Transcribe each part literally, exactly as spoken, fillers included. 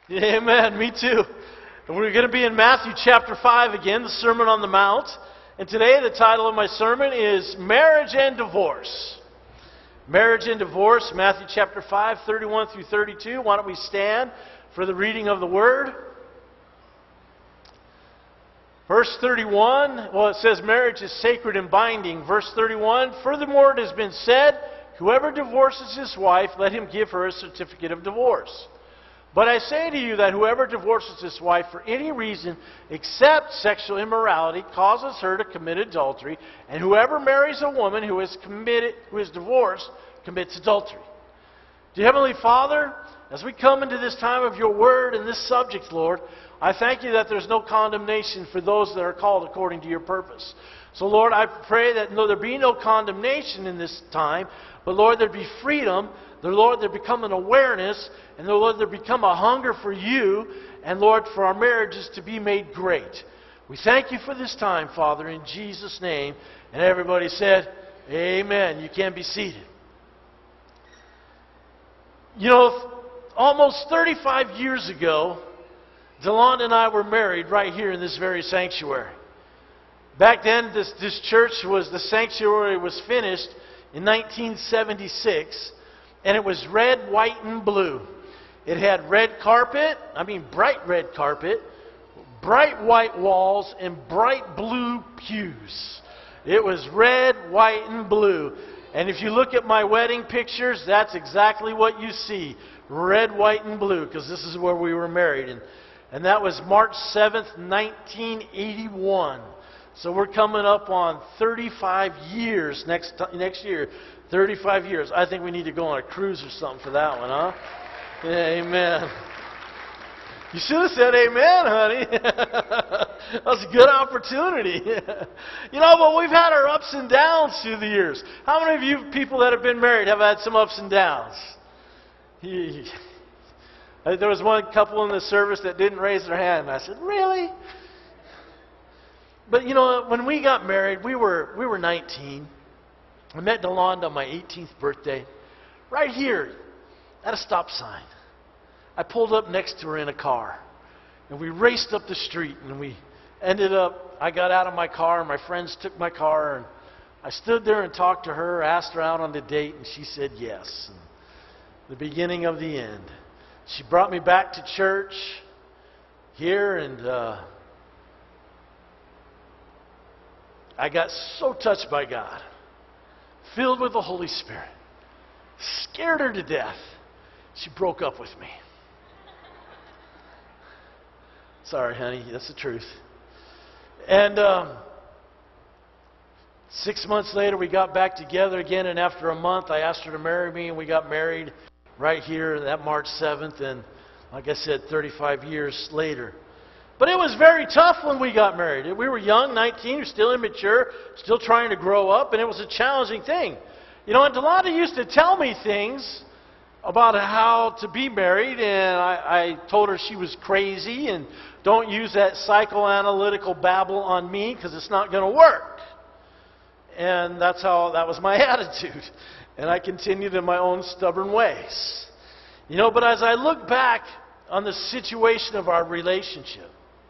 Amen. Me too. And we're going to be in Matthew chapter five again, the Sermon on the Mount. And today the title of my sermon is Marriage and Divorce. Marriage and Divorce, Matthew chapter five, thirty-one through thirty-two. Why don't we stand for the reading of the Word? Verse thirty-one, well, it says marriage is sacred and binding. Verse thirty-one, furthermore it has been said, whoever divorces his wife, let him give her a certificate of divorce. But I say to you that whoever divorces his wife for any reason except sexual immorality causes her to commit adultery, and whoever marries a woman who is committed, who is divorced, commits adultery. Dear Heavenly Father, as we come into this time of your word and this subject, Lord, I thank you that there's no condemnation for those that are called according to your purpose. So, Lord, I pray that no, there be no condemnation in this time, but, Lord, there be freedom. The Lord, there become an awareness, and the Lord, there become a hunger for you, and Lord, for our marriages to be made great. We thank you for this time, Father, in Jesus' name. And everybody said, amen. You can be seated. You know, almost thirty-five years ago, Delonda and I were married right here in this very sanctuary. Back then, this, this church was, the sanctuary was finished in nineteen seventy-six. And it was red, white, and blue. It had red carpet, I mean bright red carpet, bright white walls, and bright blue pews. It was red, white, and blue. And if you look at my wedding pictures, that's exactly what you see. Red, white, and blue, because this is where we were married. And, and that was March seventh, nineteen eighty-one. So we're coming up on thirty-five years next next year. thirty-five years. I think we need to go on a cruise or something for that one, huh? Yeah, amen. You should have said amen, honey. That was a good opportunity. You know, but we've had our ups and downs through the years. How many of you people that have been married have had some ups and downs? There was one couple in the service that didn't raise their hand. And I said, really? But, you know, when we got married, we were we were nineteen. I met Delonda on my eighteenth birthday, right here at a stop sign. I pulled up next to her in a car, and we raced up the street, and we ended up, I got out of my car, and my friends took my car, and I stood there and talked to her, asked her out on the date, and she said yes. And the beginning of the end. She brought me back to church here, and uh, I got so touched by God, filled with the Holy Spirit, scared her to death. She broke up with me. Sorry, honey, that's the truth. And um, six months later, we got back together again, and after a month, I asked her to marry me, and we got married right here that March seventh, and like I said, thirty-five years later. But it was very tough when we got married. We were young, nineteen, we were still immature, still trying to grow up, and it was a challenging thing. You know, and Delonda used to tell me things about how to be married, and I, I told her she was crazy, and don't use that psychoanalytical babble on me, because it's not going to work. And that's how, that was my attitude. And I continued in my own stubborn ways. You know, but as I look back on the situation of our relationship,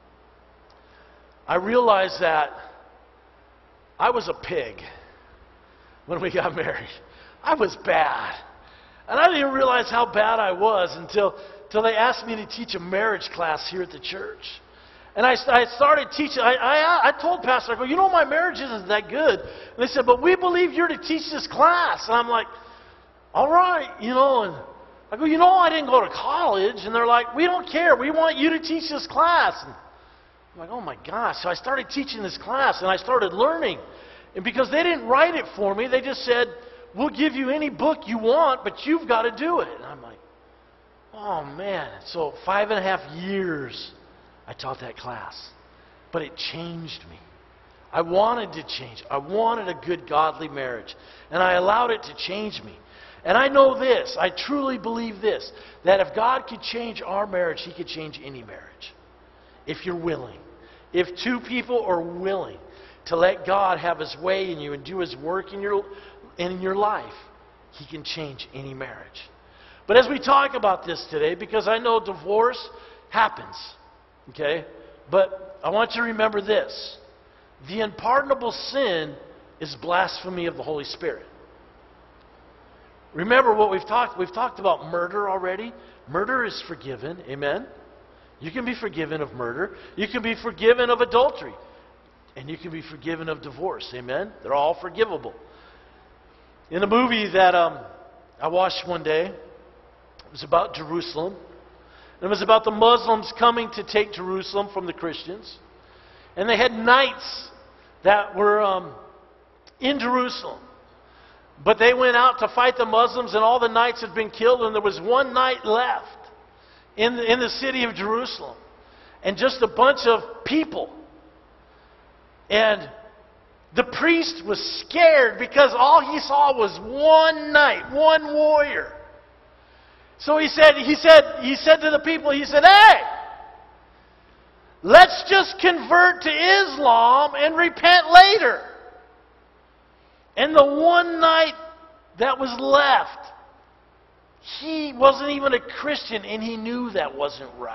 I realized that I was a pig when we got married. I was bad. And I didn't even realize how bad I was until, until they asked me to teach a marriage class here at the church. And I, I started teaching. I, I, I told Pastor, I go, you know, my marriage isn't that good. And they said, but we believe you're to teach this class. And I'm like, all right, you know. And I go, you know, I didn't go to college. And they're like, we don't care. We want you to teach this class. And I'm like, oh my gosh. So I started teaching this class, and I started learning. And because they didn't write it for me, they just said, we'll give you any book you want, but you've got to do it. And I'm like, oh man. So five and a half years I taught that class. But it changed me. I wanted to change. I wanted a good, godly marriage. And I allowed it to change me. And I know this, I truly believe this, that if God could change our marriage, He could change any marriage. If you're willing. If two people are willing to let God have His way in you and do His work in your, in your life, He can change any marriage. But as we talk about this today, because I know divorce happens, okay? But I want you to remember this. The unpardonable sin is blasphemy of the Holy Spirit. Remember what we've talked, we've talked about murder already. Murder is forgiven, amen? You can be forgiven of murder. You can be forgiven of adultery. And you can be forgiven of divorce, amen? They're all forgivable. In a movie that um, I watched one day, it was about Jerusalem. And it was about the Muslims coming to take Jerusalem from the Christians. And they had knights that were um, in Jerusalem. But they went out to fight the Muslims, and all the knights had been killed, and there was one knight left in the, in the city of Jerusalem. And just a bunch of people. And the priest was scared because all he saw was one knight, one warrior. So he said, he said, he said to the people, he said, "Hey, let's just convert to Islam and repent later." And the one knight that was left, he wasn't even a Christian, and he knew that wasn't right.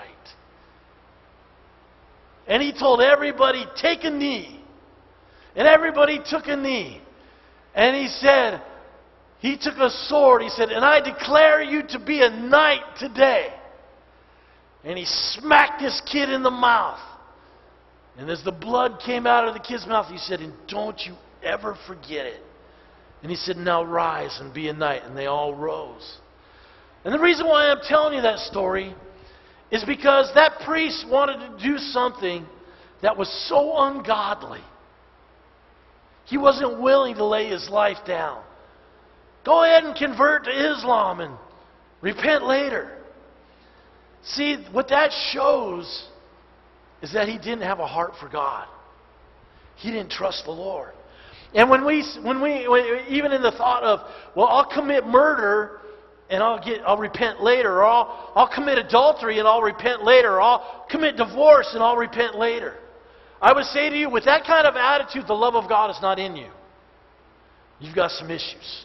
And he told everybody, "Take a knee." And everybody took a knee. And he said, he took a sword, he said, "And I declare you to be a knight today." And he smacked this kid in the mouth. And as the blood came out of the kid's mouth, he said, "And don't you ever forget it." And he said, "Now rise and be a knight." And they all rose. And the reason why I'm telling you that story is because that priest wanted to do something that was so ungodly. He wasn't willing to lay his life down. Go ahead and convert to Islam and repent later. See, what that shows is that he didn't have a heart for God. He didn't trust the Lord. And when we, when we, even in the thought of, well, I'll commit murder and I'll get, I'll repent later, or I'll, I'll commit adultery and I'll repent later, or I'll commit divorce and I'll repent later. I would say to you, with that kind of attitude, the love of God is not in you. You've got some issues.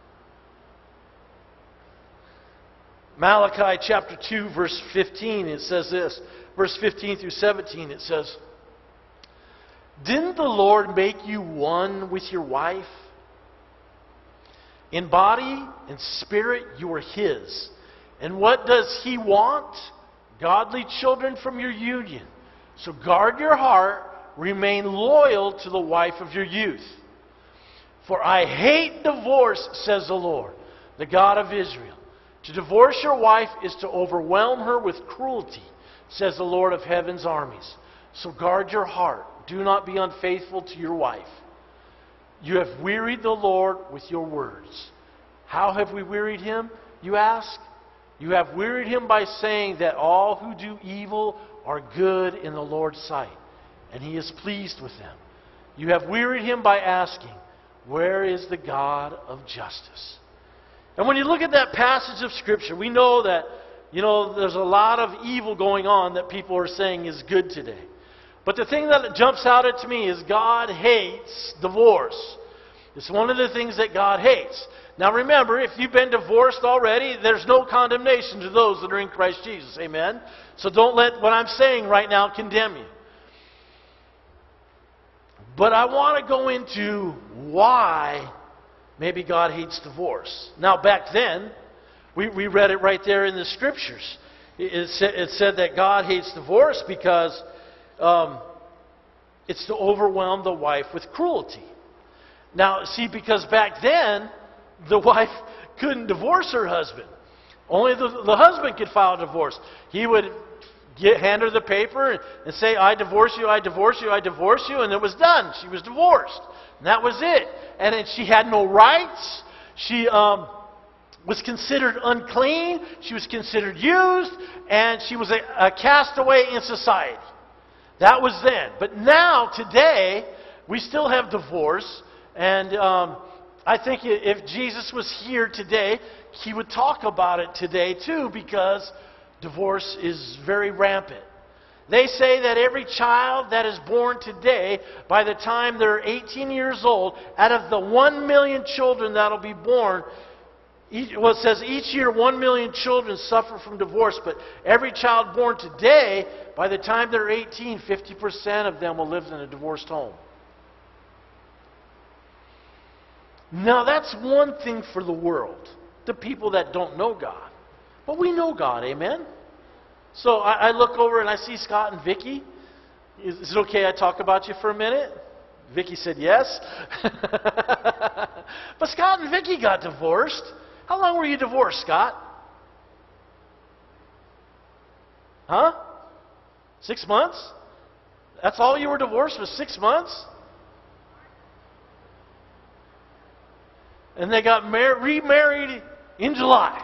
Malachi chapter two, verse fifteen, it says this. Verse fifteen through seventeen, it says, "Didn't the Lord make you one with your wife? In body and spirit you are His. And what does He want? Godly children from your union. So guard your heart, remain loyal to the wife of your youth. For I hate divorce, says the Lord, the God of Israel. To divorce your wife is to overwhelm her with cruelty, says the Lord of heaven's armies. So guard your heart. Do not be unfaithful to your wife. You have wearied the Lord with your words." How have we wearied Him, you ask? You have wearied Him by saying that all who do evil are good in the Lord's sight, and He is pleased with them. You have wearied Him by asking, "Where is the God of justice?" And when you look at that passage of Scripture, we know that, you know, there's a lot of evil going on that people are saying is good today. But the thing that jumps out at me is God hates divorce. It's one of the things that God hates. Now remember, if you've been divorced already, there's no condemnation to those that are in Christ Jesus. Amen? So don't let what I'm saying right now condemn you. But I want to go into why maybe God hates divorce. Now back then, we, we read it right there in the Scriptures. It, it, said, it said that God hates divorce because um, it's to overwhelm the wife with cruelty. Now, see, because back then, the wife couldn't divorce her husband. Only the, the husband could file a divorce. He would get, hand her the paper and, and say, "I divorce you, I divorce you, I divorce you," and it was done. She was divorced. And that was it. And then she had no rights. She um, was considered unclean. She was considered used. And she was a, a castaway in society. That was then. But now, today, we still have divorce. And um, I think if Jesus was here today, He would talk about it today too, because divorce is very rampant. They say that every child that is born today, by the time they're eighteen years old, out of the one million children that will be born, Each, well, it says each year one million children suffer from divorce, but every child born today, by the time they're eighteen, fifty percent of them will live in a divorced home. Now that's one thing for the world, the people that don't know God. But we know God, amen? So I, I look over and I see Scott and Vicki. Is, is it okay I talk about you for a minute? Vicki said yes. But Scott and Vicki got divorced. How long were you divorced, Scott? Huh? Six months? That's all you were divorced, was six months? And they got mar- remarried in July.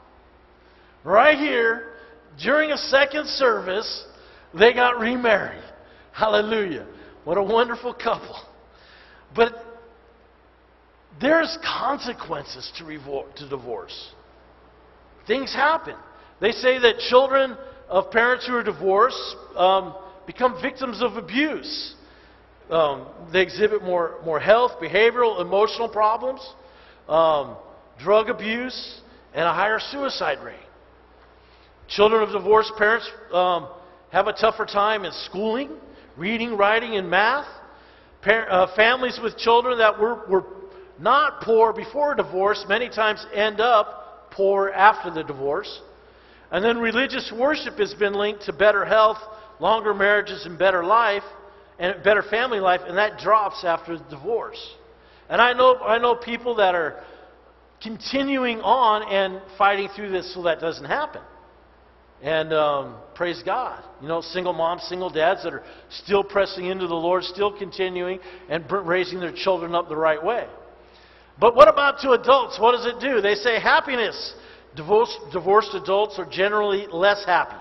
Right here, during a second service, they got remarried. Hallelujah. What a wonderful couple. But there's consequences to, revor- to divorce. Things happen. They say that children of parents who are divorced um, become victims of abuse. Um, they exhibit more, more health, behavioral, emotional problems, um, drug abuse, and a higher suicide rate. Children of divorced parents um, have a tougher time in schooling, reading, writing, and math. Par- uh, families with children that were, were not poor before divorce many times end up poor after the divorce. And then religious worship has been linked to better health, longer marriages, and better life, and better family life, and that drops after the divorce. And I know I know people that are continuing on and fighting through this so that doesn't happen. And um, praise God. You know, single moms, single dads that are still pressing into the Lord, still continuing and raising their children up the right way. But what about to adults? What does it do? They say happiness. Divorced, divorced adults are generally less happy.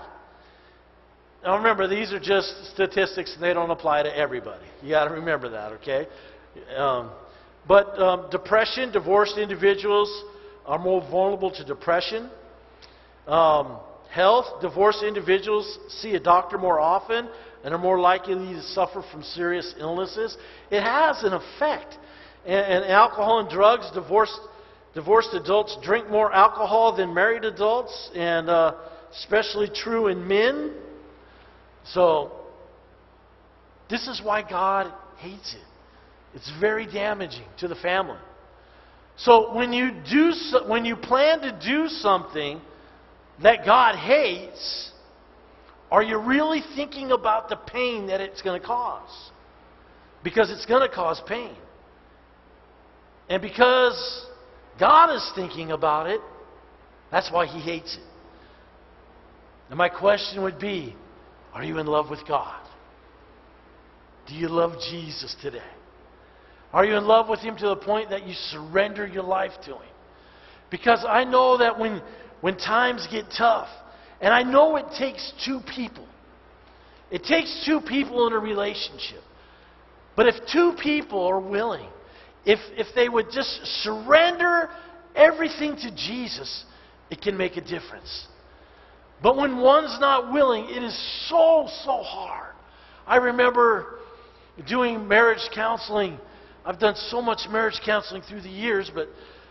Now remember, these are just statistics and they don't apply to everybody. You got to remember that, okay? Um, but um, depression, divorced individuals are more vulnerable to depression. Um, health, divorced individuals see a doctor more often and are more likely to suffer from serious illnesses. It has an effect. And, and alcohol and drugs, divorced, divorced adults drink more alcohol than married adults, and uh, especially true in men. So, this is why God hates it. It's very damaging to the family. So, when you do, so, when you plan to do something that God hates, are you really thinking about the pain that it's going to cause? Because it's going to cause pain. And because God is thinking about it, that's why He hates it. And my question would be, are you in love with God? Do you love Jesus today? Are you in love with Him to the point that you surrender your life to Him? Because I know that when, when times get tough, and I know it takes two people. It takes two people in a relationship. But if two people are willing, If, if they would just surrender everything to Jesus, it can make a difference. But when one's not willing, it is so, so hard. I remember doing marriage counseling. I've done so much marriage counseling through the years, but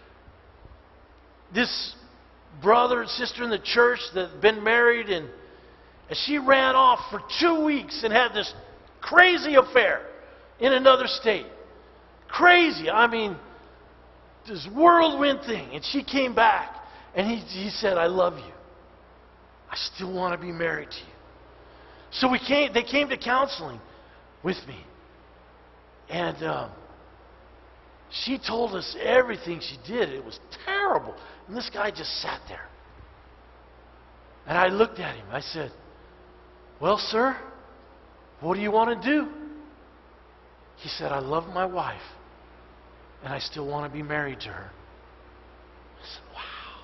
this brother and sister in the church that had been married, and, and she ran off for two weeks and had this crazy affair in another state. Crazy. I mean, this whirlwind thing. And she came back, and he, he said, I love you. I still want to be married to you. So we came. They came to counseling with me. And um, she told us everything she did. It was terrible. And this guy just sat there. And I looked at him. I said, well, sir, what do you want to do? He said, I love my wife, and I still want to be married to her. I said, wow.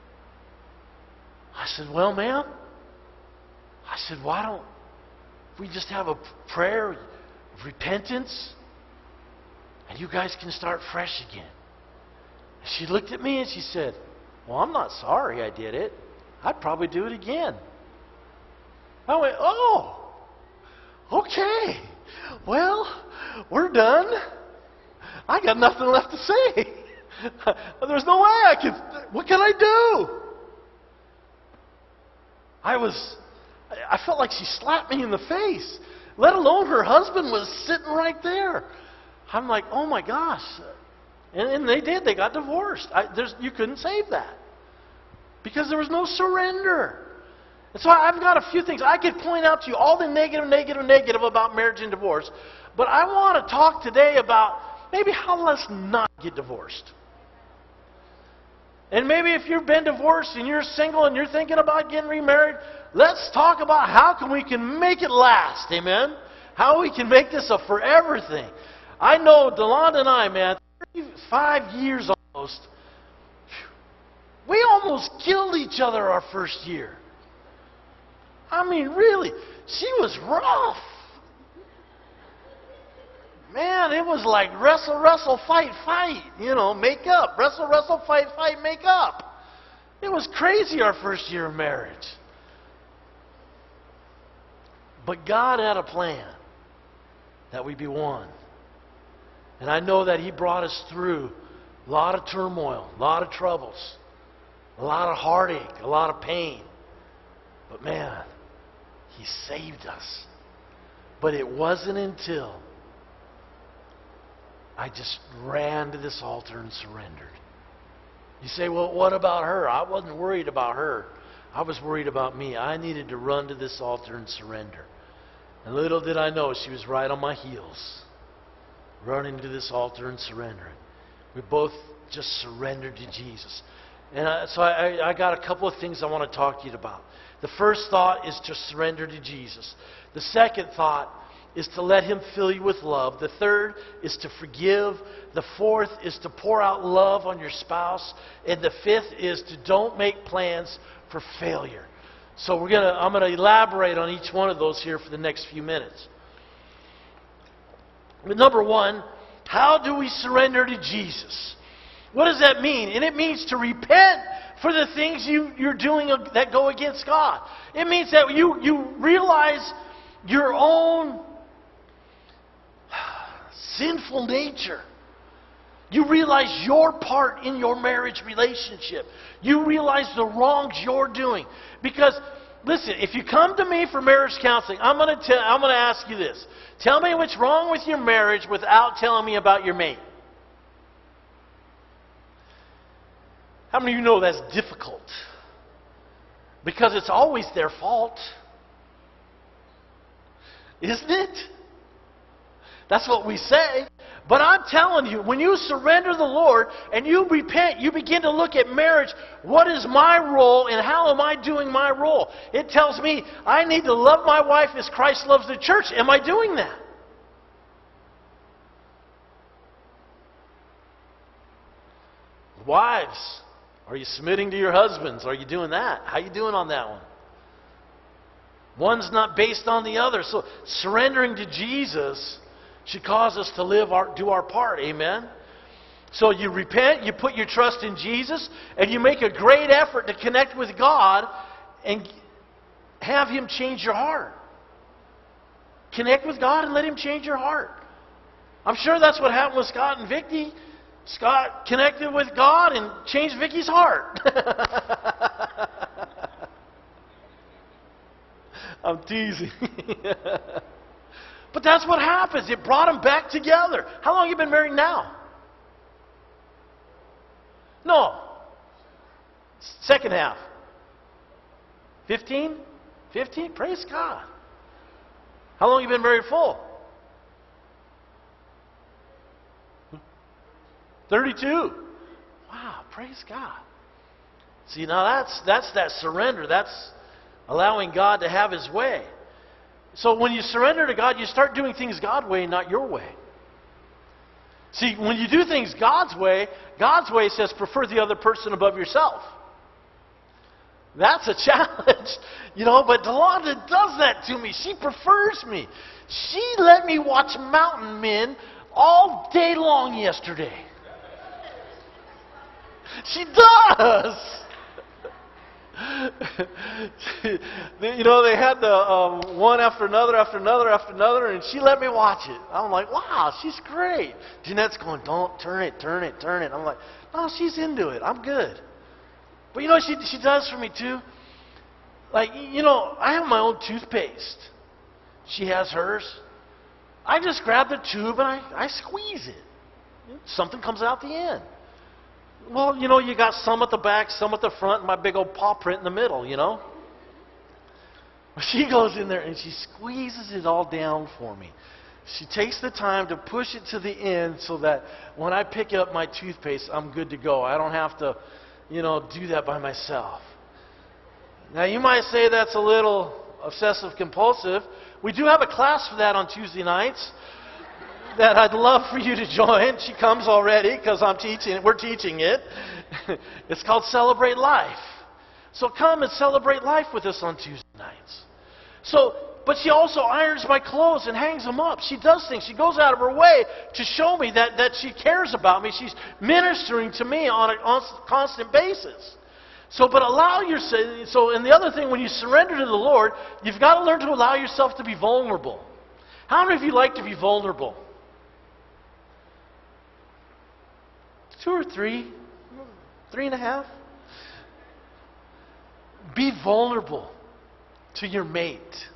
I said, well, ma'am, I said, why don't we just have a prayer of repentance, and you guys can start fresh again? And she looked at me and she said, well, I'm not sorry I did it. I'd probably do it again. I went, oh, okay. Well, we're done. I got nothing left to say. There's no way I could. What can I do? I was, I felt like she slapped me in the face, let alone her husband was sitting right there. I'm like, oh my gosh. And, and they did. They got divorced. I, there's, you couldn't save that because there was no surrender. And so I've got a few things. I could point out to you all the negative, negative, negative about marriage and divorce. But I want to talk today about maybe how let's not get divorced. And maybe if you've been divorced and you're single and you're thinking about getting remarried, let's talk about how can we can make it last. Amen? How we can make this a forever thing. I know DeLonda and I, man, thirty-five years almost, we almost killed each other our first year. I mean, really, she was rough. Man, it was like wrestle, wrestle, fight, fight. You know, make up. Wrestle, wrestle, fight, fight, make up. It was crazy our first year of marriage. But God had a plan that we be one. And I know that He brought us through a lot of turmoil, a lot of troubles, a lot of heartache, a lot of pain. But man, He saved us. But it wasn't until I just ran to this altar and surrendered. You say, well, what about her? I wasn't worried about her. I was worried about me. I needed to run to this altar and surrender. And little did I know she was right on my heels, running to this altar and surrendering. We both just surrendered to Jesus. And I, so I, I got a couple of things I want to talk to you about. The first thought is to surrender to Jesus. The second thought is to let Him fill you with love. The third is to forgive. The fourth is to pour out love on your spouse. And the fifth is to don't make plans for failure. So we're gonna, I'm going to elaborate on each one of those here for the next few minutes. But number one, how do we surrender to Jesus? What does that mean? And it means to repent for the things you, you're doing that go against God. It means that you, you realize your own sinful nature. You realize your part in your marriage relationship. You realize the wrongs you're doing. Because, listen, if you come to me for marriage counseling, I'm going to tell, I'm going to ask you this. Tell me what's wrong with your marriage without telling me about your mate. How many of you know that's difficult? Because it's always their fault. Isn't it? That's what we say. But I'm telling you, when you surrender the Lord and you repent, you begin to look at marriage. What is my role and how am I doing my role? It tells me I need to love my wife as Christ loves the church. Am I doing that? Wives, are you submitting to your husbands? Are you doing that? How are you doing on that one? One's not based on the other. So surrendering to Jesus should cause us to live our, do our part. Amen? So you repent, you put your trust in Jesus, and you make a great effort to connect with God and have Him change your heart. Connect with God and let Him change your heart. I'm sure that's what happened with Scott and Vicki. Scott connected with God and changed Vicki's heart. I'm teasing. But that's what happens. It brought them back together. How long have you been married now? No. Second half. Fifteen? Fifteen? Praise God. How long have you been married full? Thirty-two. Wow, praise God. See, now that's that's that surrender. That's allowing God to have His way. So when you surrender to God, you start doing things God's way, not your way. See, when you do things God's way, God's way says prefer the other person above yourself. That's a challenge, you know, but DeLonda does that to me. She prefers me. She let me watch mountain men all day long yesterday. She does. You know, they had the um, one after another, after another, after another, and she let me watch it. I'm like, wow, she's great. Jeanette's going, don't turn it, turn it, turn it. I'm like, no, she's into it. I'm good. But you know what she, she does for me too? Like, you know, I have my own toothpaste. She has hers. I just grab the tube and I, I squeeze it. Something comes out the end. Well, you know, you got some at the back, some at the front, and my big old paw print in the middle, you know. She goes in there and she squeezes it all down for me. She takes the time to push it to the end so that when I pick up my toothpaste, I'm good to go. I don't have to, you know, do that by myself. Now, you might say that's a little obsessive compulsive. We do have a class for that on Tuesday nights that I'd love for you to join. She comes already because I'm teaching it. We're teaching it. It's called Celebrate Life. So come and celebrate life with us on Tuesday nights. So, but she also irons my clothes and hangs them up. She does things. She goes out of her way to show me that, that she cares about me. She's ministering to me on a, on a constant basis. So, but allow yourself. So, and the other thing, when you surrender to the Lord, you've got to learn to allow yourself to be vulnerable. How many of you like to be vulnerable? Two or three? Three and a half? Be vulnerable to your mate.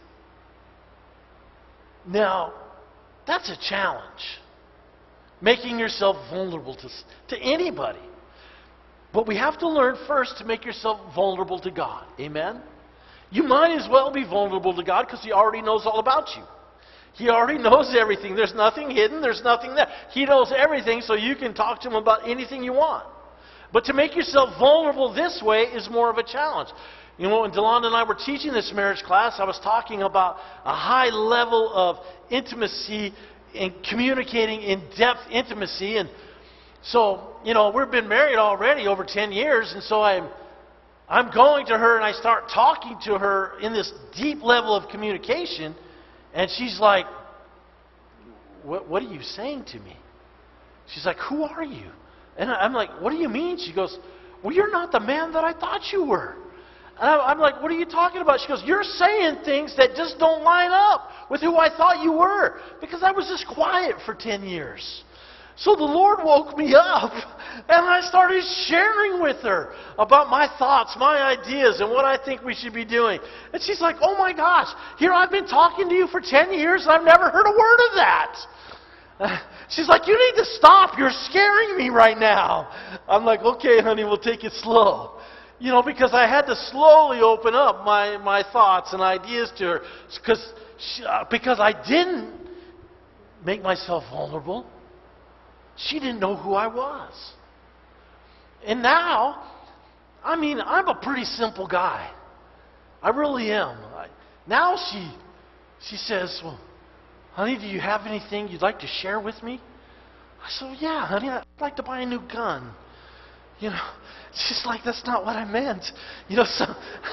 Now, that's a challenge. Making yourself vulnerable to, to anybody. But we have to learn first to make yourself vulnerable to God. Amen? You might as well be vulnerable to God because He already knows all about you. He already knows everything. There's nothing hidden. There's nothing there. He knows everything, so you can talk to Him about anything you want. But to make yourself vulnerable this way is more of a challenge. You know, when Delonda and I were teaching this marriage class, I was talking about a high level of intimacy and communicating in depth intimacy. And so, you know, we've been married already over ten years, and so I'm, I'm going to her and I start talking to her in this deep level of communication. And she's like, what, what are you saying to me? She's like, who are you? And I'm like, what do you mean? She goes, well, you're not the man that I thought you were. And I'm like, what are you talking about? She goes, you're saying things that just don't line up with who I thought you were. Because I was just quiet for ten years. So the Lord woke me up, and I started sharing with her about my thoughts, my ideas, and what I think we should be doing. And she's like, oh my gosh, here I've been talking to you for ten years, and I've never heard a word of that. Uh, she's like, you need to stop. You're scaring me right now. I'm like, okay, honey, we'll take it slow. You know, because I had to slowly open up my, my thoughts and ideas to her because, she, uh, because I didn't make myself vulnerable. She didn't know who I was. And now, I mean, I'm a pretty simple guy. I really am. I, now she, she says, well, honey, do you have anything you'd like to share with me? I said, well, yeah, honey, I'd like to buy a new gun. You know, she's like, that's not what I meant. You know, so,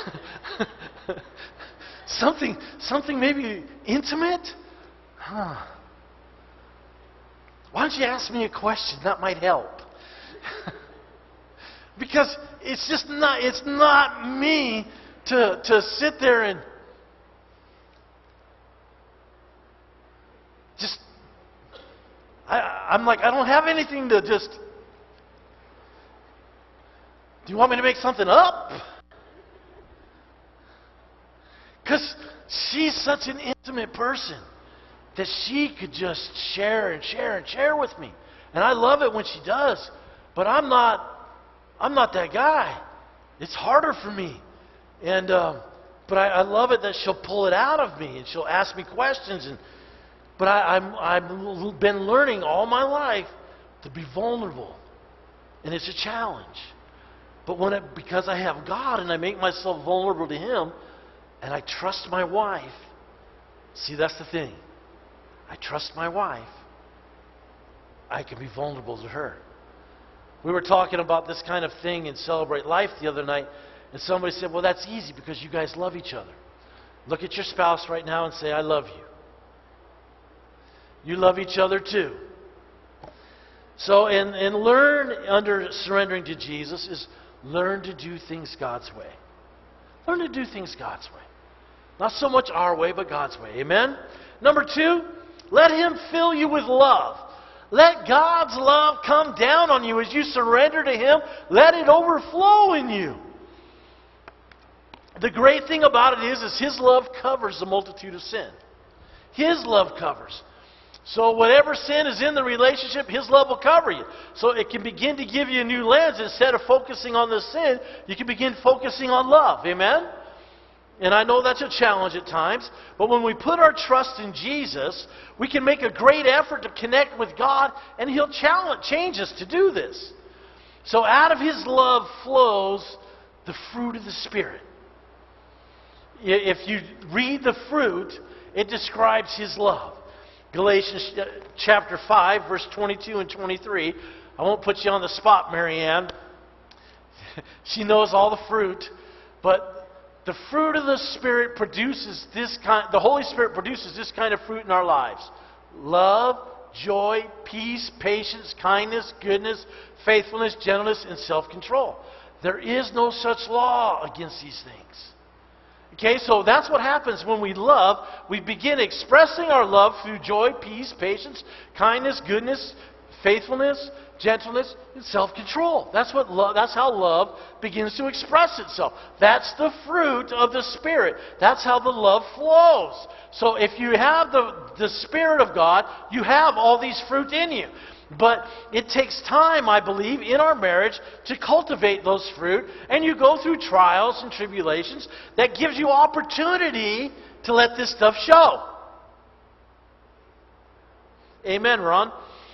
something, something maybe intimate? Huh. Why don't you ask me a question? That might help. Because it's just not, it's not me to, to sit there and just, I, I'm like, I don't have anything to just, do you want me to make something up? Because she's such an intimate person that she could just share and share and share with me. And I love it when she does. But I'm not, I'm not that guy. It's harder for me. And um, but I, I love it that she'll pull it out of me and she'll ask me questions. And but I, I'm, I've been learning all my life to be vulnerable, and it's a challenge. But when it, because I have God and I make myself vulnerable to Him, and I trust my wife. See, that's the thing. I trust my wife. I can be vulnerable to her. We were talking about this kind of thing in Celebrate Life the other night, and somebody said, well, that's easy because you guys love each other. Look at your spouse right now and say, I love you. You love each other too. So, and, and learn under surrendering to Jesus is learn to do things God's way. Learn to do things God's way. Not so much our way, but God's way. Amen? Number two, let Him fill you with love. Let God's love come down on you as you surrender to Him. Let it overflow in you. The great thing about it is, is His love covers the multitude of sin. His love covers. So whatever sin is in the relationship, His love will cover you. So it can begin to give you a new lens. Instead of focusing on the sin, you can begin focusing on love. Amen? And I know that's a challenge at times. But when we put our trust in Jesus, we can make a great effort to connect with God, and He'll challenge, change us to do this. So out of His love flows the fruit of the Spirit. If you read the fruit, it describes His love. Galatians chapter five, verse twenty-two and twenty-three. I won't put you on the spot, Marianne. She knows all the fruit. But the fruit of the Spirit produces this kind, the Holy Spirit produces this kind of fruit in our lives. Love, joy, peace, patience, kindness, goodness, faithfulness, gentleness, and self-control. There is no such law against these things. Okay, so that's what happens when we love. We begin expressing our love through joy, peace, patience, kindness, goodness, faithfulness, gentleness, and self-control. That's what love, that's how love begins to express itself. That's the fruit of the Spirit. That's how the love flows. So if you have the, the Spirit of God, you have all these fruit in you. But it takes time, I believe, in our marriage to cultivate those fruit. And you go through trials and tribulations that gives you opportunity to let this stuff show. Amen, Ron?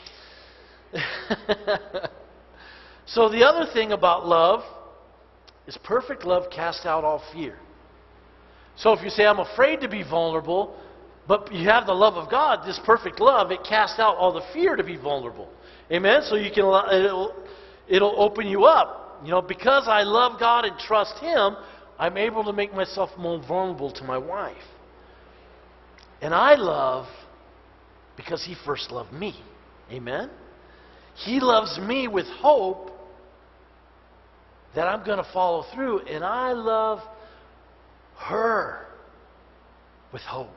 So the other thing about love is perfect love casts out all fear. So if you say, I'm afraid to be vulnerable, but you have the love of God, this perfect love, it casts out all the fear to be vulnerable. Amen? So you can, it'll, it'll open you up. You know, because I love God and trust Him, I'm able to make myself more vulnerable to my wife. And I love because He first loved me. Amen? He loves me with hope that I'm going to follow through. And I love her with hope.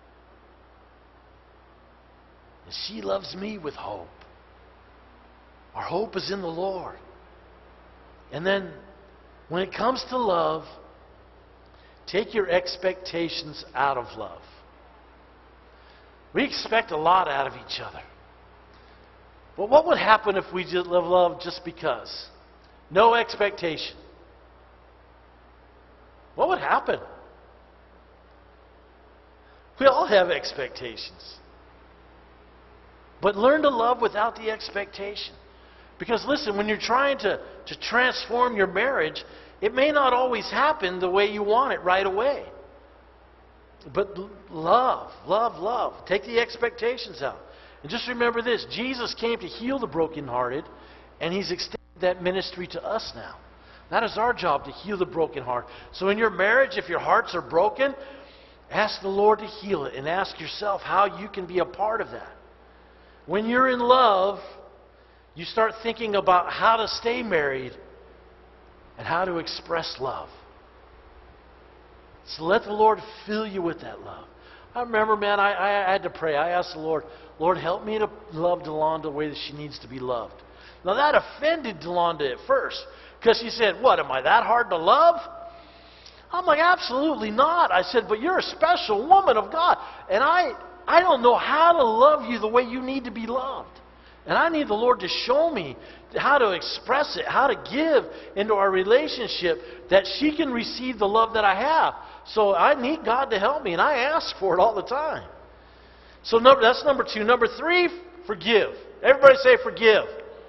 And she loves me with hope. Our hope is in the Lord. And then, when it comes to love, take your expectations out of love. We expect a lot out of each other. But what would happen if we just love love just because? No expectation. What would happen? We all have expectations. But learn to love without the expectation. Because listen, when you're trying to, to transform your marriage, it may not always happen the way you want it right away. But love, love, love. Take the expectations out. And just remember this, Jesus came to heal the brokenhearted, and He's extended that ministry to us now. That is our job, to heal the broken heart. So in your marriage, if your hearts are broken, ask the Lord to heal it, and ask yourself how you can be a part of that. When you're in love, you start thinking about how to stay married and how to express love. So let the Lord fill you with that love. I remember, man, I, I had to pray. I asked the Lord, Lord, help me to love Delonda the way that she needs to be loved. Now that offended Delonda at first, because she said, what, am I that hard to love? I'm like, absolutely not. I said, but you're a special woman of God. And I, I don't know how to love you the way you need to be loved. And I need the Lord to show me how to express it, how to give into our relationship that she can receive the love that I have. So I need God to help me, and I ask for it all the time. So number, that's number two. Number three, forgive. Everybody say forgive.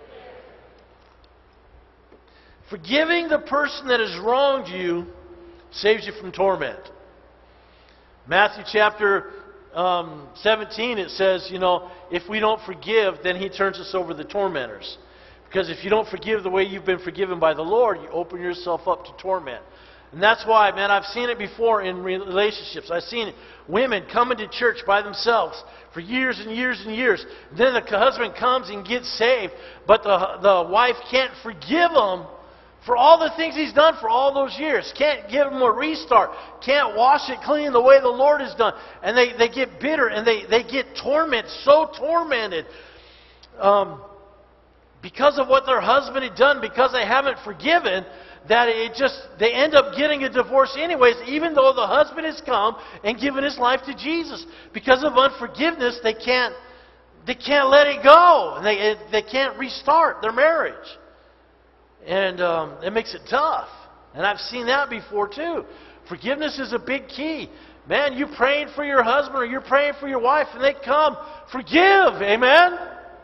Forgiving the person that has wronged you saves you from torment. Matthew chapter um, seventeen, it says, you know, if we don't forgive, then He turns us over to the tormentors. Because if you don't forgive the way you've been forgiven by the Lord, you open yourself up to torment. And that's why, man, I've seen it before in relationships. I've seen women coming to church by themselves for years and years and years. Then the husband comes and gets saved, but the, the wife can't forgive him For all the things he's done for all those years. Can't give him a restart. Can't wash it clean the way the Lord has done. And they, they get bitter and they, they get tormented, so tormented. Um, because of what their husband had done, because they haven't forgiven, that it just, they end up getting a divorce anyways, even though the husband has come and given his life to Jesus. Because of unforgiveness, they can't, they can't let it go. And they, they can't restart their marriage. And um, it makes it tough. And I've seen that before too. Forgiveness is a big key. Man, you praying for your husband or you're praying for your wife and they come, forgive. Amen?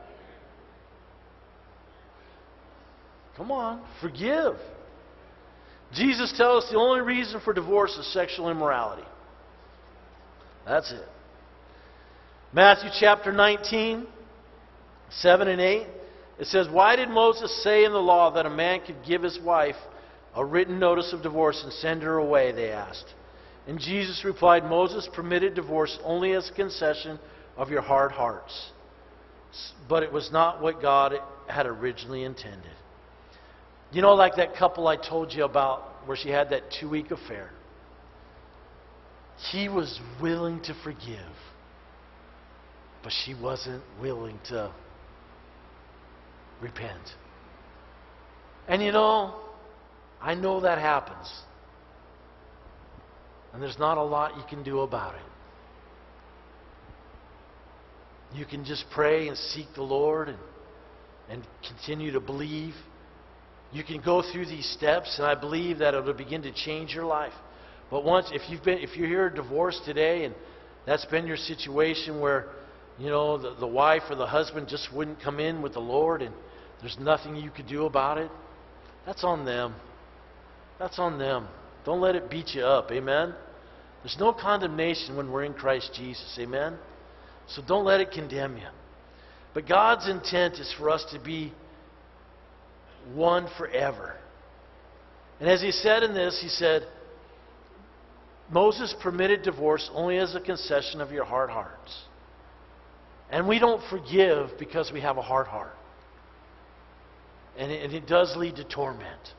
Come on, forgive. Jesus tells us the only reason for divorce is sexual immorality. That's it. Matthew chapter nineteen, seven and eight. It says, "Why did Moses say in the law that a man could give his wife a written notice of divorce and send her away?" they asked. And Jesus replied, "Moses permitted divorce only as a concession of your hard hearts. But it was not what God had originally intended." You know, like that couple I told you about where she had that two-week affair. He was willing to forgive, but she wasn't willing to repent. And you know, I know that happens. And there's not a lot you can do about it. You can just pray and seek the Lord and, and continue to believe. You can go through these steps, and I believe that it'll begin to change your life. But once, if you've been, if you're here divorced today, and that's been your situation where, you know, the, the wife or the husband just wouldn't come in with the Lord, and there's nothing you could do about it, that's on them. That's on them. Don't let it beat you up. Amen? There's no condemnation when we're in Christ Jesus. Amen? So don't let it condemn you. But God's intent is for us to be one forever. And as he said in this, he said, Moses permitted divorce only as a concession of your hard hearts. And we don't forgive because we have a hard heart. And it, and it does lead to torment.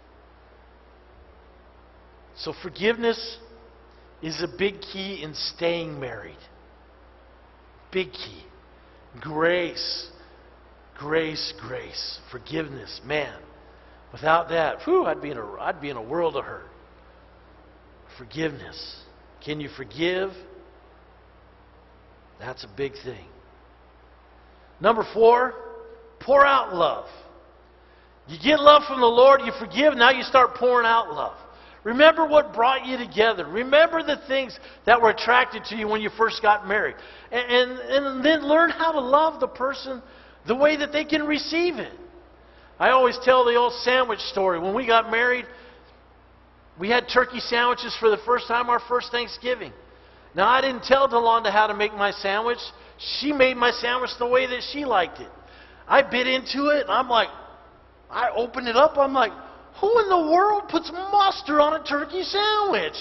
So forgiveness is a big key in staying married. Big key. Grace. Grace, grace. Forgiveness. Man. Without that, whew, I'd be in a, I'd be in a world of hurt. Forgiveness. Can you forgive? That's a big thing. Number four, pour out love. You get love from the Lord, you forgive, now you start pouring out love. Remember what brought you together. Remember the things that were attracted to you when you first got married. And, and, and then learn how to love the person the way that they can receive it. I always tell the old sandwich story. When we got married, we had turkey sandwiches for the first time, our first Thanksgiving. Now, I didn't tell Delonda how to make my sandwich. She made my sandwich the way that she liked it. I bit into it, and I'm like, I opened it up, I'm like, who in the world puts mustard on a turkey sandwich?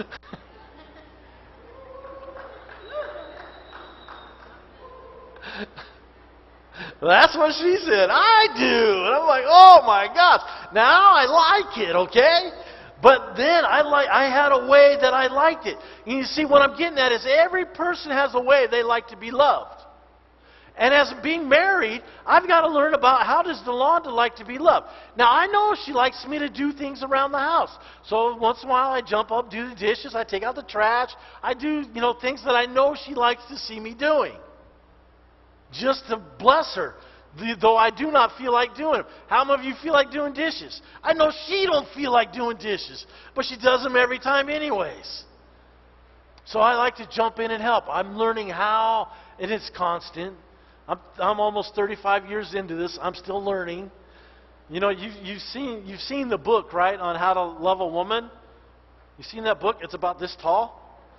That's what she said. I do. And I'm like, oh my gosh. Now I like it, okay? But then I like I had a way that I liked it. And you see, what I'm getting at is every person has a way they like to be loved. And as being married, I've got to learn about how does Delonda like to be loved. Now, I know she likes me to do things around the house. So once in a while, I jump up, do the dishes, I take out the trash. I do, you know, things that I know she likes to see me doing. Just to bless her, though I do not feel like doing them. How many of you feel like doing dishes? I know she don't feel like doing dishes, but she does them every time anyways. So I like to jump in and help. I'm learning how, and it's constant. I'm, I'm almost thirty-five years into this. I'm still learning. You know, you, you've seen you've seen the book, right, on how to love a woman. You've seen that book? It's about this tall.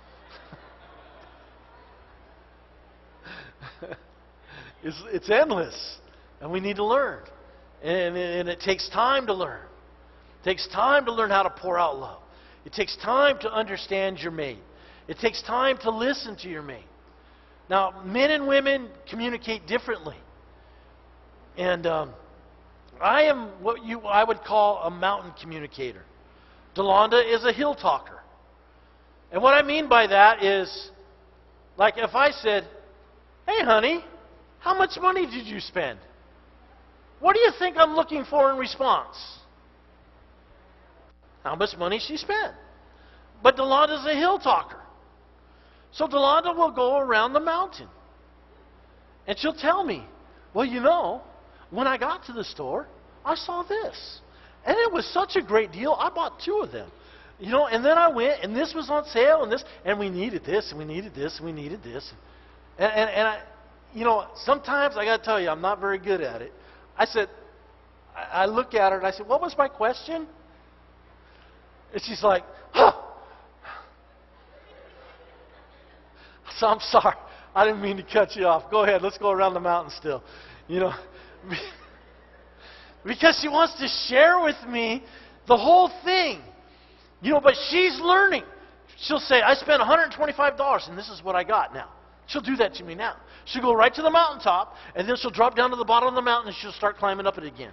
it's, it's endless, and we need to learn. And, and it takes time to learn. It takes time to learn how to pour out love. It takes time to understand your mate. It takes time to listen to your mate. Now, men and women communicate differently. And um, I am what you I would call a mountain communicator. Delonda is a hill talker. And what I mean by that is, like if I said, "Hey honey, how much money did you spend?" What do you think I'm looking for in response? How much money she spent. But Delonda's a hill talker. So Delonda will go around the mountain. And she'll tell me, "Well, you know, when I got to the store, I saw this. And it was such a great deal, I bought two of them. You know, and then I went, and this was on sale, and this, and we needed this, and we needed this, and we needed this." And, and, and I, you know, sometimes, I got to tell you, I'm not very good at it. I said, I, I look at her, and I said, "What was my question?" And she's like, "Huh." So I'm sorry. I didn't mean to cut you off. Go ahead. Let's go around the mountain still. You know, because she wants to share with me the whole thing. You know, but she's learning. She'll say, "I spent one hundred twenty-five dollars and this is what I got now." She'll do that to me now. She'll go right to the mountaintop, and then she'll drop down to the bottom of the mountain, and she'll start climbing up it again.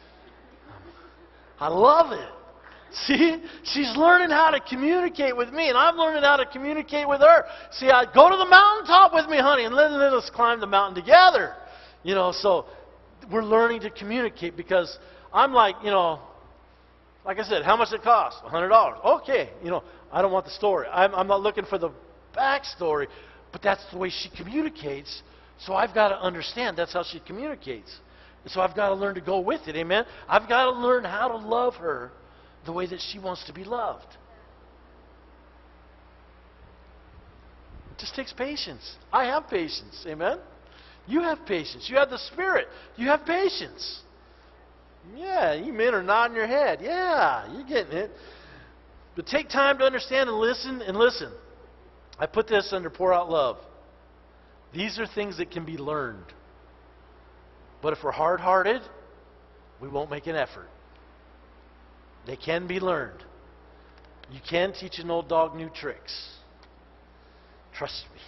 I love it. See? She's learning how to communicate with me, and I'm learning how to communicate with her. See, I go to the mountaintop with me, honey, and let, let us climb the mountain together. You know, so we're learning to communicate because I'm like, you know, like I said, how much it cost? one hundred dollars. Okay. You know, I don't want the story. I'm, I'm not looking for the backstory, but that's the way she communicates. So I've got to understand that's how she communicates. And so I've got to learn to go with it. Amen? I've got to learn how to love her the way that she wants to be loved. It just takes patience. I have patience. Amen? You have patience. You have the Spirit. You have patience. Yeah, you men are nodding your head. Yeah, you're getting it. But take time to understand and listen and listen. I put this under pour out love. These are things that can be learned. But if we're hard-hearted, we won't make an effort. They can be learned. You can teach an old dog new tricks. Trust me.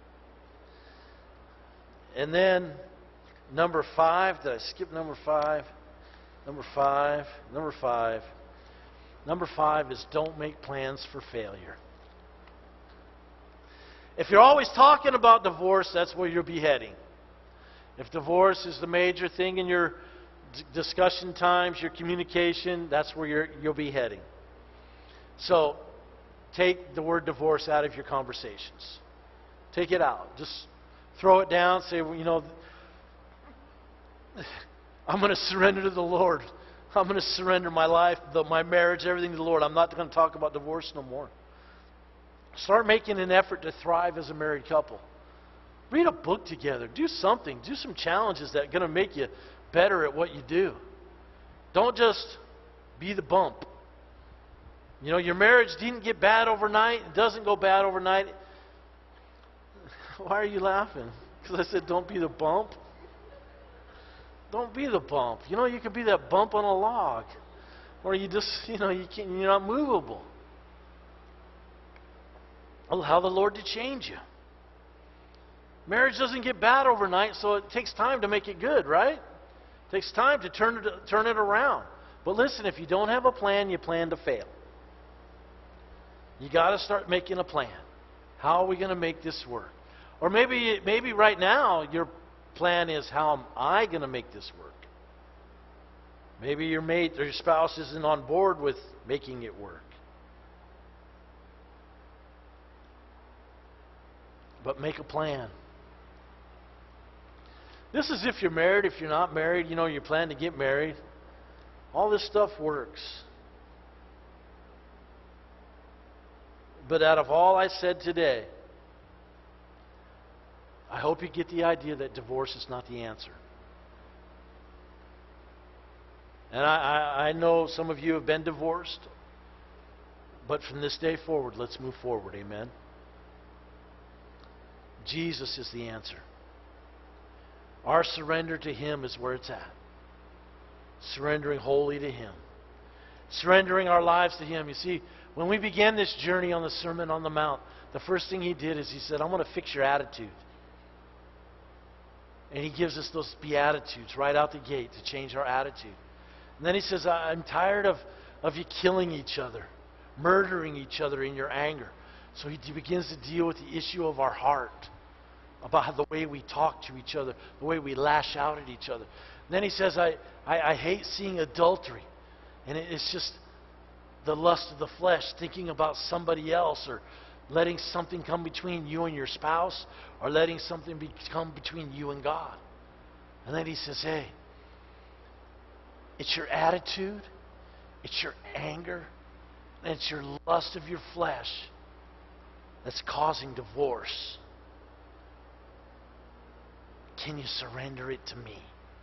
And then, number five. Did I skip number five? Number five. Number five. Number five is don't make plans for failure. If you're always talking about divorce, that's where you'll be heading. If divorce is the major thing in your d- discussion times, your communication, that's where you're, you'll be heading. So, take the word divorce out of your conversations. Take it out. Just throw it down. Say, well, you know, I'm going to surrender to the Lord. I'm going to surrender my life, the, my marriage, everything to the Lord. I'm not going to talk about divorce no more. Start making an effort to thrive as a married couple. Read a book together. Do something. Do some challenges that are going to make you better at what you do. Don't just be the bump. You know, your marriage didn't get bad overnight. It doesn't go bad overnight. Why are you laughing? Because I said don't be the bump. Don't be the bump. You know, you could be that bump on a log. Or you just, you know, you can't, you're not movable. Allow the Lord to change you. Marriage doesn't get bad overnight, so it takes time to make it good, right? It takes time to turn it, turn it around. But listen, if you don't have a plan, you plan to fail. You got to start making a plan. How are we going to make this work? Or maybe, maybe right now your plan is, how am I going to make this work? Maybe your mate or your spouse isn't on board with making it work. But make a plan. This is if you're married. If you're not married, you know, you plan to get married. All this stuff works. But out of all I said today, I hope you get the idea that divorce is not the answer. And I, I, I know some of you have been divorced. But from this day forward, let's move forward. Amen. Jesus is the answer. Our surrender to Him is where it's at. Surrendering wholly to Him. Surrendering our lives to Him. You see, when we began this journey on the Sermon on the Mount, the first thing He did is He said, I'm going to fix your attitude. And He gives us those Beatitudes right out the gate to change our attitude. And then He says, I'm tired of, of you killing each other, murdering each other in your anger. So He begins to deal with the issue of our heart, about how the way we talk to each other, the way we lash out at each other. And then He says, I, I, I hate seeing adultery. And it, it's just the lust of the flesh, thinking about somebody else, or letting something come between you and your spouse, or letting something be, come between you and God. And then He says, hey, it's your attitude, it's your anger, and it's your lust of your flesh that's causing divorce. Can you surrender it to me?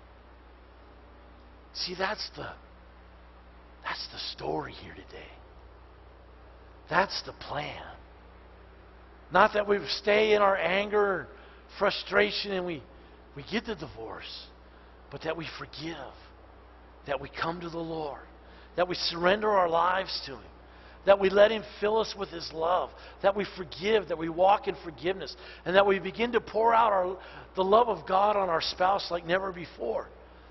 See, that's the that's the story here today. That's the plan. Not that we stay in our anger and frustration and we, we get the divorce, but that we forgive, that we come to the Lord, that we surrender our lives to Him, that we let Him fill us with His love, that we forgive, that we walk in forgiveness, and that we begin to pour out our, the love of God on our spouse like never before.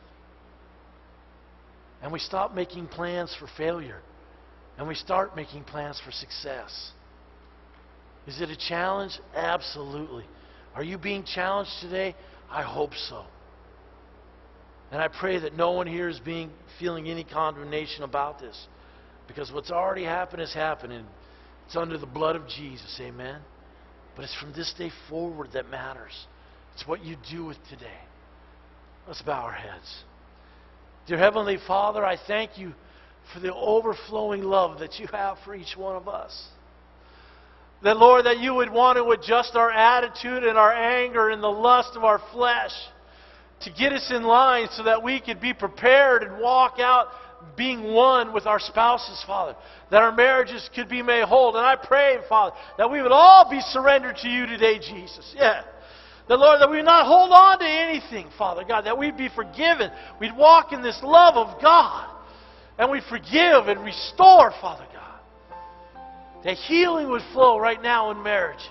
And we stop making plans for failure, and we start making plans for success. Is it a challenge? Absolutely. Are you being challenged today? I hope so. And I pray that no one here is being feeling any condemnation about this. Because what's already happened has happened, and it's under the blood of Jesus. Amen? But it's from this day forward that matters. It's what you do with today. Let's bow our heads. Dear Heavenly Father, I thank You for the overflowing love that You have for each one of us. That, Lord, that You would want to adjust our attitude and our anger and the lust of our flesh to get us in line so that we could be prepared and walk out being one with our spouses, Father. That our marriages could be made whole. And I pray, Father, that we would all be surrendered to You today, Jesus. Yeah. That, Lord, that we would not hold on to anything, Father God. That we'd be forgiven. We'd walk in this love of God. And we'd forgive and restore, Father God. That healing would flow right now in marriages.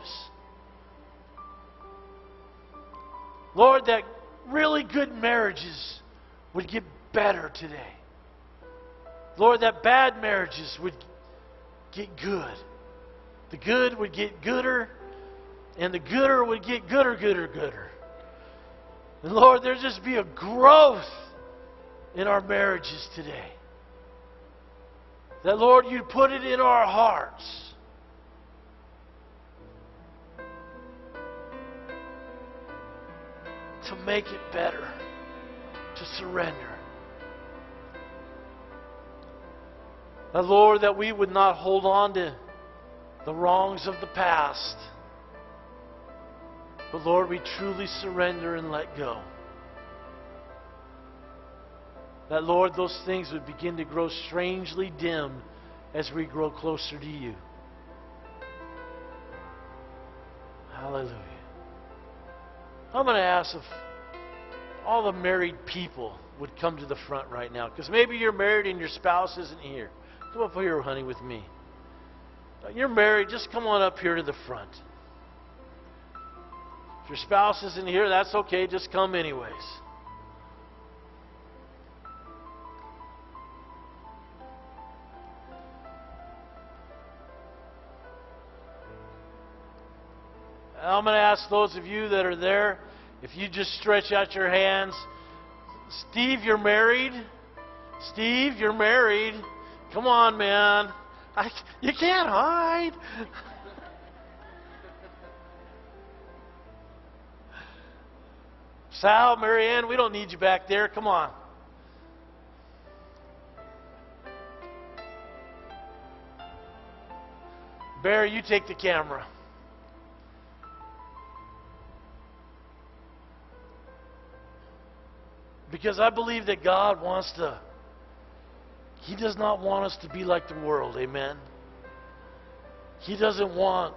Lord, that really good marriages would get better today. Lord, that bad marriages would get good. The good would get gooder, and the gooder would get gooder, gooder, gooder. And Lord, there'd just be a growth in our marriages today. That, Lord, You'd put it in our hearts to make it better, to surrender. That, Lord, that we would not hold on to the wrongs of the past, but, Lord, we truly surrender and let go. That, Lord, those things would begin to grow strangely dim as we grow closer to You. Hallelujah. I'm going to ask if all the married people would come to the front right now. Because maybe you're married and your spouse isn't here. Come up here, honey, with me. You're married, just come on up here to the front. If your spouse isn't here, that's okay. Just come anyways. I'm going to ask those of you that are there, if you just stretch out your hands. Steve, you're married? Steve, you're married. Come on, man. I, you can't hide. Sal, Marianne, we don't need you back there. Come on. Barry, you take the camera. Because I believe that God wants to, He does not want us to be like the world, amen? He doesn't want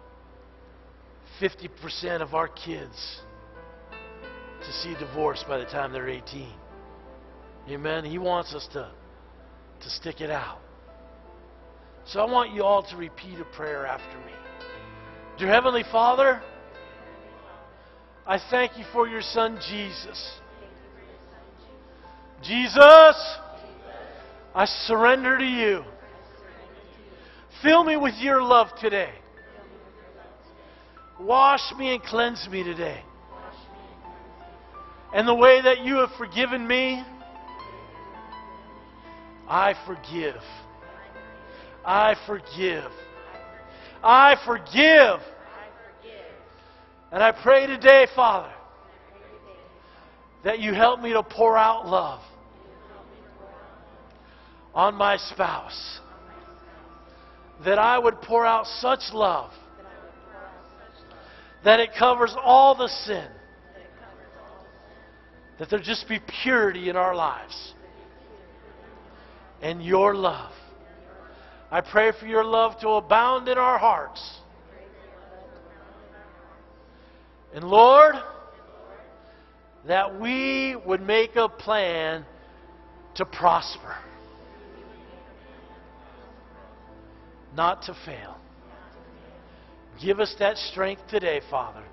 fifty percent of our kids to see divorce by the time they're eighteen. Amen? He wants us to, to stick it out. So I want you all to repeat a prayer after me. Dear Heavenly Father, I thank you for your Son, Jesus. Jesus, I surrender to you. Fill me with your love today. Wash me and cleanse me today. And the way that you have forgiven me, I forgive. I forgive. I forgive. And I pray today, Father, that you help me to pour out love on my spouse. That I would pour out such love that it covers all the sin. That there just be purity in our lives. And your love. I pray for your love to abound in our hearts. And Lord, that we would make a plan to prosper. Not to fail. Give us that strength today, Father.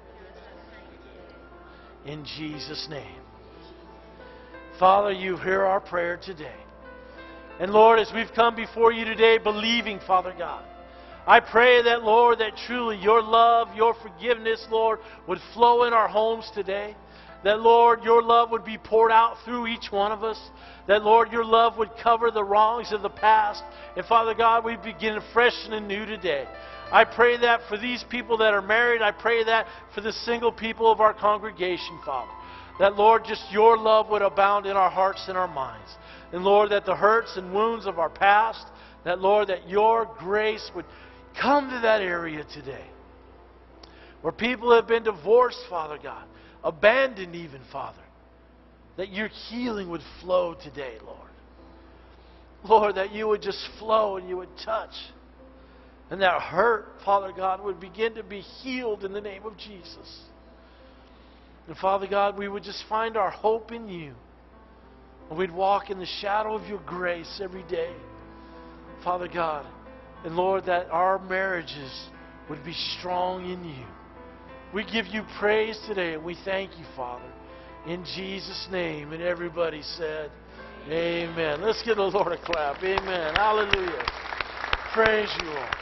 In Jesus' name. Father, you hear our prayer today. And Lord, as we've come before you today believing, Father God, I pray that, Lord, that truly your love, your forgiveness, Lord, would flow in our homes today. That, Lord, your love would be poured out through each one of us. That, Lord, your love would cover the wrongs of the past. And, Father God, we begin fresh and anew today. I pray that for these people that are married. I pray that for the single people of our congregation, Father. That, Lord, just your love would abound in our hearts and our minds. And, Lord, that the hurts and wounds of our past, that, Lord, that your grace would come to that area today. Where people have been divorced, Father God. Abandoned even, Father. That your healing would flow today, Lord. Lord, that you would just flow and you would touch. And that hurt, Father God, would begin to be healed in the name of Jesus. And Father God, we would just find our hope in you. And we'd walk in the shadow of your grace every day. Father God. And Lord, that our marriages would be strong in you. We give you praise today and we thank you, Father. In Jesus' name. And everybody said, amen. Let's give the Lord a clap. Amen. Hallelujah. Praise you, Lord.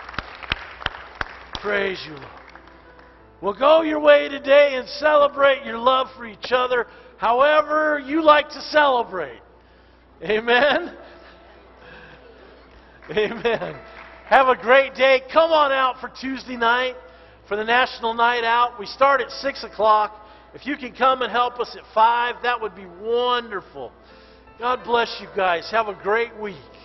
Praise you, Lord. Well, go your way today and celebrate your love for each other however you like to celebrate. Amen. Amen. Have a great day. Come on out for Tuesday night for the National Night Out. We start at six o'clock. If you can come and help us at five, that would be wonderful. God bless you guys. Have a great week.